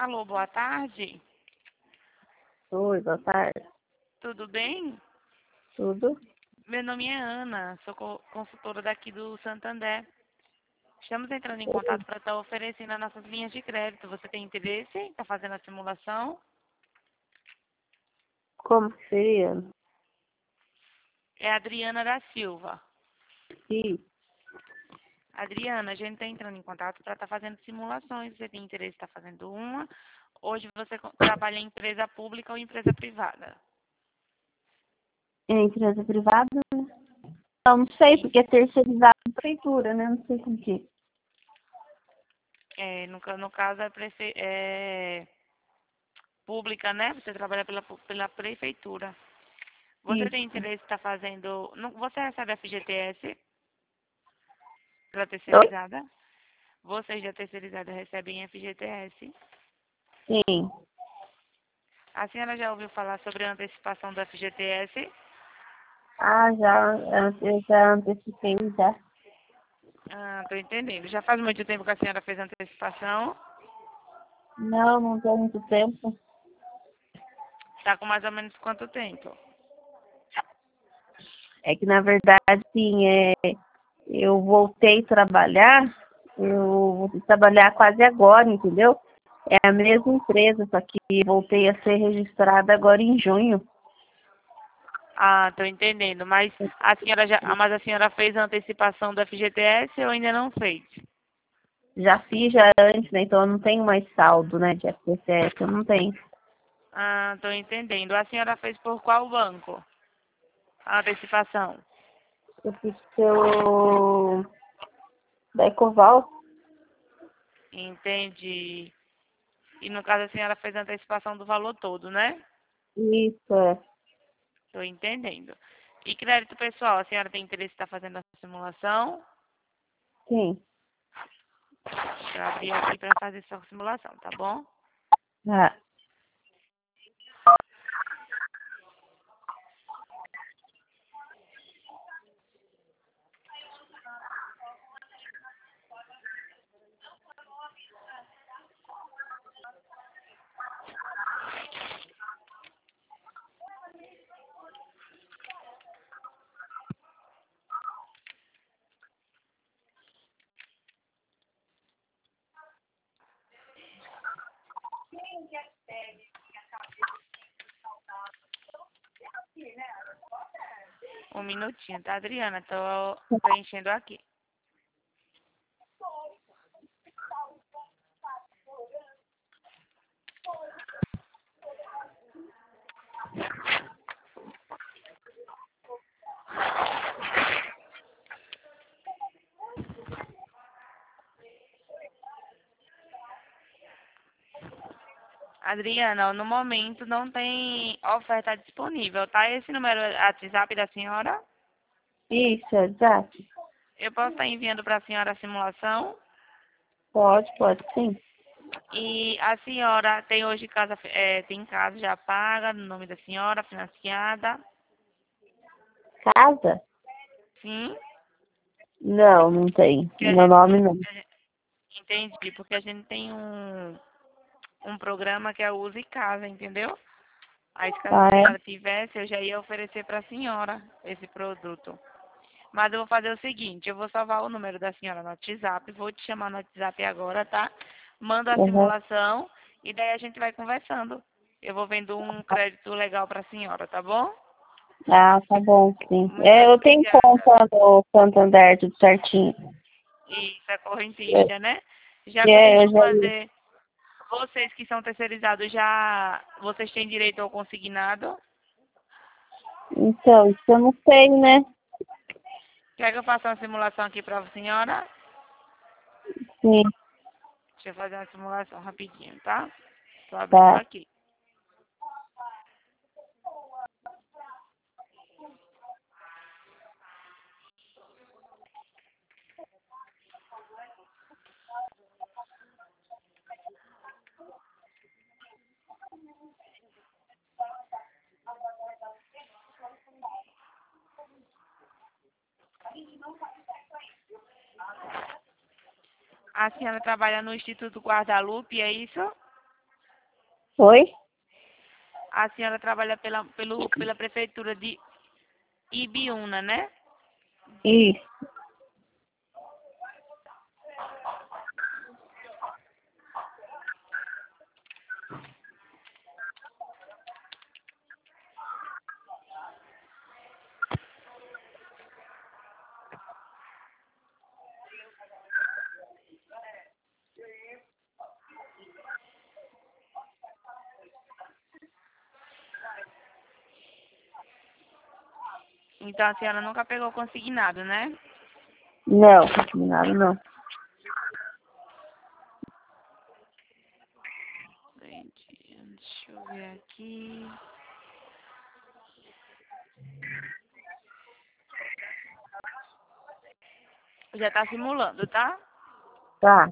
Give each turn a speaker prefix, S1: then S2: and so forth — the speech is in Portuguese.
S1: Alô, boa tarde.
S2: Oi, boa tarde.
S1: Tudo bem?
S2: Tudo?
S1: Meu nome é Ana, sou consultora daqui do Santander. Estamos entrando em contato para estar oferecendo as nossas linhas de crédito. Você tem interesse? Está fazendo a simulação?
S2: Como que seria?
S1: É a Adriana da Silva.
S2: Sim.
S1: Adriana, a gente está entrando em contato para estar fazendo simulações. Você tem interesse em estar fazendo uma? Hoje você trabalha em empresa pública ou empresa privada?
S2: É empresa privada? Não sei, porque é terceirizado da prefeitura, né? Não sei com que.
S1: No caso, é pública, né? Você trabalha pela prefeitura. Você tem
S2: Isso.
S1: interesse em estar fazendo... Você recebe a FGTS pela
S2: Oi?
S1: terceirizada? Vocês da terceirizada recebem FGTS?
S2: Sim.
S1: A senhora já ouviu falar sobre a antecipação da FGTS?
S2: Ah, eu já antecipei, já.
S1: Ah, estou entendendo. Já faz muito tempo que a senhora fez antecipação?
S2: Não tem muito tempo.
S1: Está com mais ou menos quanto tempo?
S2: É que, na verdade, sim, eu voltei a trabalhar, eu voltei a trabalhar quase agora, entendeu? É a mesma empresa, só que voltei a ser registrada agora em junho.
S1: Ah, estou entendendo. Mas a senhora fez a antecipação da FGTS ou ainda não fez?
S2: Já fiz já antes, né? Então eu não tenho mais saldo, né? De FGTS, eu não tenho.
S1: Ah, estou entendendo. A senhora fez por qual banco? A antecipação.
S2: Eu fiz pelo da Ecoval.
S1: Entendi. E no caso a senhora fez a antecipação do valor todo, né?
S2: Isso, é.
S1: Estou entendendo. E crédito pessoal, a senhora tem interesse em estar fazendo a simulação?
S2: Sim.
S1: Deixa eu abrir aqui para fazer sua simulação, tá bom?
S2: Ah,
S1: Um minutinho, tá, Adriana? Tô preenchendo aqui. Adriana, no momento não tem oferta disponível, tá? Esse número é WhatsApp da senhora?
S2: isso, exato.
S1: Eu posso estar enviando para a senhora a simulação?
S2: Pode sim.
S1: E a senhora tem hoje tem casa já paga, no nome da senhora, financiada?
S2: Casa?
S1: Sim?
S2: Não tem.
S1: Que a
S2: Meu
S1: gente,
S2: nome não.
S1: entendi, porque a gente tem um programa que é o Use Casa, entendeu? Aí, caso a
S2: Ah, é?
S1: senhora tivesse, eu já ia oferecer para a senhora esse produto. Mas eu vou fazer o seguinte, eu vou salvar o número da senhora no WhatsApp, vou te chamar no WhatsApp agora, tá? Mando a
S2: Uhum.
S1: simulação e daí a gente vai conversando. Eu vou vendo um crédito legal para a senhora, tá bom?
S2: Ah, tá bom, sim.
S1: Muito
S2: É, eu tenho
S1: obrigada.
S2: conta no Santander, tudo certinho.
S1: Isso, é correntista, né? Já
S2: Eu já.
S1: costuma fazer. Vocês que são terceirizados, vocês têm direito ao consignado?
S2: Então, isso eu não sei, né?
S1: Quer que eu faça uma simulação aqui para a senhora?
S2: Sim,
S1: Deixa eu fazer uma simulação rapidinho, tá? Tô abrindo
S2: tá.
S1: aqui. A senhora trabalha no Instituto Guadalupe, é isso?
S2: Oi?
S1: A senhora trabalha pela prefeitura de Ibiúna, né?
S2: Isso.
S1: Então a senhora nunca pegou consignado, né?
S2: Não, nada não.
S1: Gente, deixa eu ver aqui. Já tá simulando, tá?
S2: Tá.